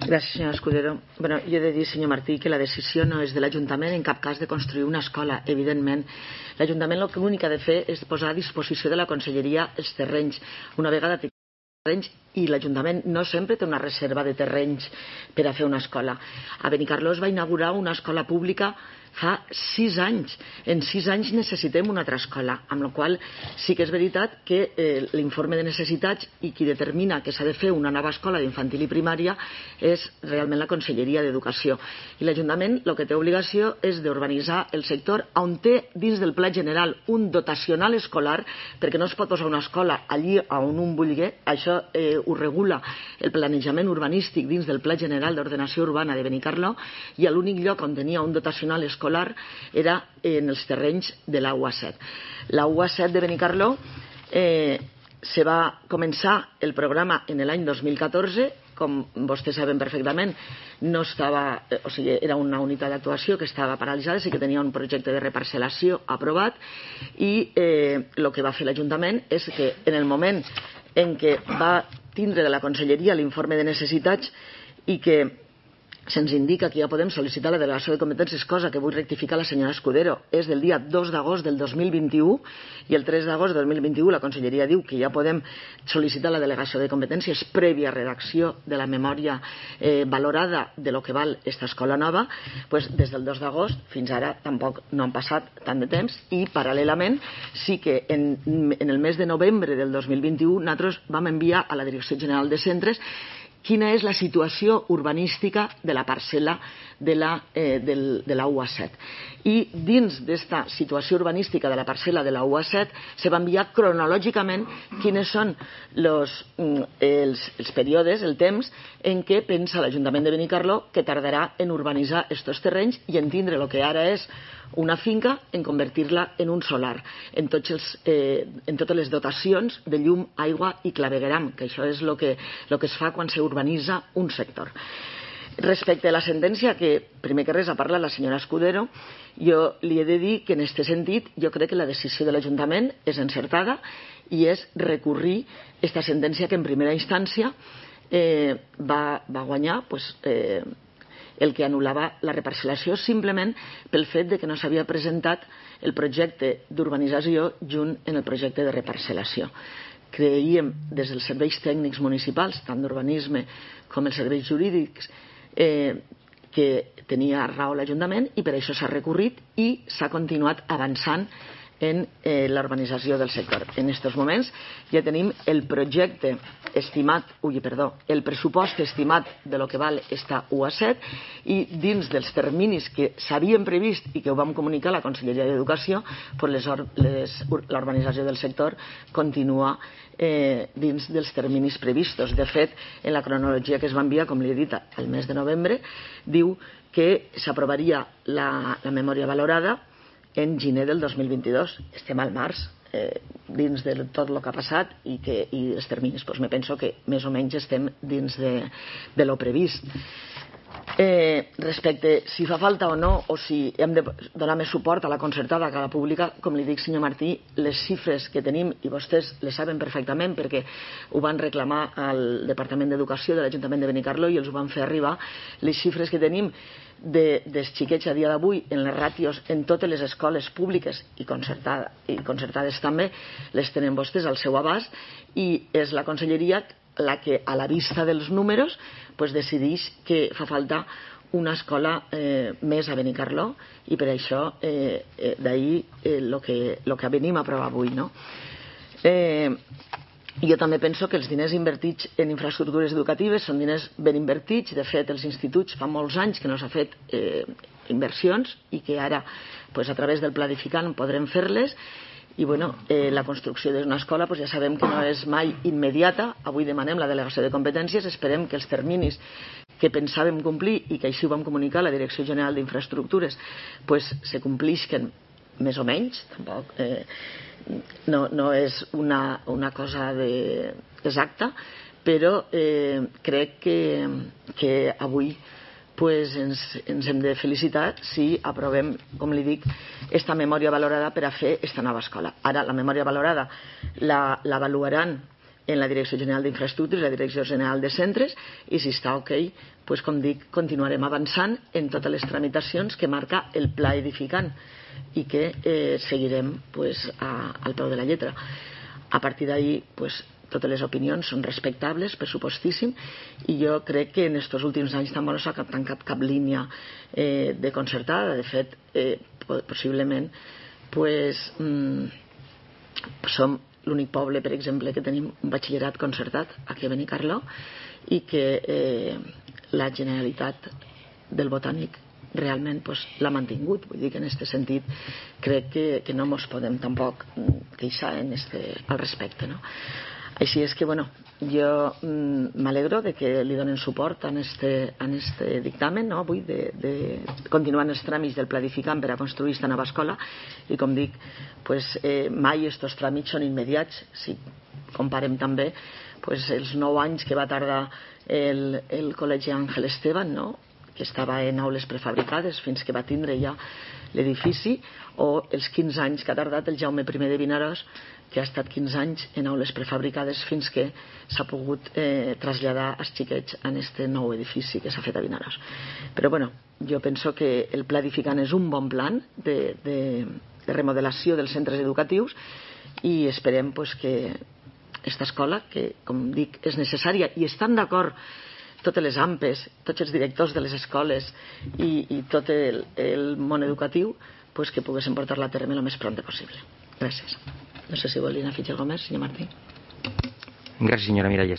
Gràcies, senyora Escudero. Jo he de dir, senyor Martí, que la decisió no és de l'Ajuntament en cap cas de construir una escola, evidentment. L'Ajuntament l'únic que ha de fer és posar a disposició de la Conselleria els terrenys. Una vegada té terrenys, i l'Ajuntament no sempre té una reserva de terrenys per a fer una escola. A Benicarló es va inaugurar una escola pública fa 6 anys. En 6 anys necessitem una altra escola, amb la qual sí que és veritat que l'informe de necessitats i qui determina que s'ha de fer una nova escola d'infantil i primària és realment la Conselleria d'Educació. I l'Ajuntament el que té obligació és d'urbanitzar el sector on té dins del Pla General un dotacional escolar, perquè no es pot posar una escola allí on un vulgui. Això ho regula el planejament urbanístic dins del Pla General d'Ordenació Urbana de Benicarló, i l'únic lloc on tenia un dotacional escolar era en els terrenys de la UA7. La UA7 de Benicarló se va començar el programa en l'any 2014, com vostès saben perfectament, no estava, o sigui, era una unitat d'actuació que estava paralitzada, sí que tenia un projecte de reparcel·lació aprovat, i el que va fer l'Ajuntament és que en el moment en què va tindre de la Conselleria l'informe de necessitats i que se'ns indica que ja podem sol·licitar la delegació de competències, cosa que vull rectificar la senyora Escudero, és del dia 2 d'agost del 2021, i el 3 d'agost del 2021 la Conselleria diu que ja podem sol·licitar la delegació de competències prèvia redacció de la memòria valorada de lo que val esta escola nova. Des del 2 d'agost fins ara tampoc no han passat tant de temps, i paral·lelament sí que en el mes de novembre del 2021 nosaltres vam enviar a la Direcció General de Centres quina és la situació urbanística de la parcel·la de la UA7. I dins d'esta situació urbanística de la parcel·la de la UA7 se va enviar cronològicament quines són els períodes, el temps en què pensa l'Ajuntament de Benicarló que tardarà en urbanitzar estos terrenys i en tindre el que ara és una finca, en convertir-la en un solar, en totes les dotacions de llum, aigua i clavegueram, que això és el que es fa quan s'urbanitza un sector. Respecte a la sentència, que primer que res ha parlat la senyora Escudero, jo li he de dir que en aquest sentit jo crec que la decisió de l'Ajuntament és encertada i és recurrir aquesta sentència que en primera instància va guanyar el que anul·lava la reparcel·lació simplement pel fet de que no s'havia presentat el projecte d'urbanització junt en el projecte de reparcel·lació. Creiem des dels serveis tècnics municipals, tant d'urbanisme com els serveis jurídics, que tenia raó l'Ajuntament, i per això s'ha recorrit i s'ha continuat avançant en l'urbanització del sector. En aquests moments ja tenim el pressupost estimat de lo que val esta UA7, i dins dels terminis que s'havien previst i que ho vam comunicar a la Conselleria d'Educació, l'urbanització del sector continua dins dels terminis previstos. De fet, en la cronologia que es va enviar, com li he dit, al mes de novembre, diu que s'aprovaria la memòria valorada en gener del 2022. Estem al març, dins de tot el que ha passat i els terminis, me penso que més o menys estem dins de lo previst. Respecte si fa falta o no, o si hem de donar més suport a la concertada que a la pública, com li dic, senyor Martí, les xifres que tenim, i vostès les saben perfectament perquè ho van reclamar al Departament d'Educació de l'Ajuntament de Benicarló i els ho van fer arribar, les xifres que tenim dels xiquets a dia d'avui en les ràtios en totes les escoles públiques i concertades també, les tenen vostès al seu abast, i és la Conselleria la que a la vista dels números decideix que fa falta una escola més a Benicarló, i per això d'ahir el que venim a aprovar avui. Jo també penso que els diners invertits en infraestructures educatives són diners ben invertits. De fet, els instituts fa molts anys que no s'ha fet inversions i que ara a través del Planificant podrem fer-les. I la construcció d'una escola ja sabem que no és mai immediata. Avui demanem la delegació de competències, esperem que els terminis que pensàvem complir i que així ho vam comunicar a la Direcció General d'Infraestructures se complisquen més o menys. Tampoc no és una cosa exacta, però crec que avui ens hem de felicitar si aprovem, com li dic, esta memòria valorada per a fer esta nova escola. Ara, la memòria valorada l'avaluaran en la Direcció General d'Infraestructures i la Direcció General de Centres, i si està ok, pues, com dic, continuarem avançant en totes les tramitacions que marca el pla edificant i que seguirem pues, al peu de la lletra. A partir d'ahí, pues, totes les opinions són respectables, pressupostíssim, i jo crec que en aquests últims anys tampoc no s'ha tancat cap línia de concertada. De fet, possiblement pues, som l'únic poble, per exemple, que tenim un batxillerat concertat aquí a Benicarló i que la Generalitat del Botànic realment pues, l'ha mantingut. Vull dir que en aquest sentit crec que no ens podem tampoc queixar al respecte, no? Així és que, bueno, jo m'alegro de que li donen suport a este dictamen, no? Vull de continuar els tràmits del planificant per a construir aquesta nova escola, i com dic, pues, mai aquests tràmits són immediats. Si comparem també pues, els 9 anys que va tardar el Col·legi Àngel Esteban, no? Que estava en aules prefabricades fins que va tindre ja l'edifici, o els 15 anys que ha tardat el Jaume I de Vinaròs, que ha estat 15 anys en aules prefabricades fins que s'ha pogut traslladar els xiquets en aquest nou edifici que s'ha fet a Vinaròs. Però bueno, jo penso que el pla edificant és un bon plan de remodelació dels centres educatius, i esperem pues, que aquesta escola, que com dic és necessària, i estan d'acord totes les AMPes, tots els directors de les escoles i tot el món educatiu, pues que poguessin portar-la a terme el més pront possible. Gràcies. No sé si volien afegir alguna cosa més, senyor Martí. Gràcies, senyora Miralles.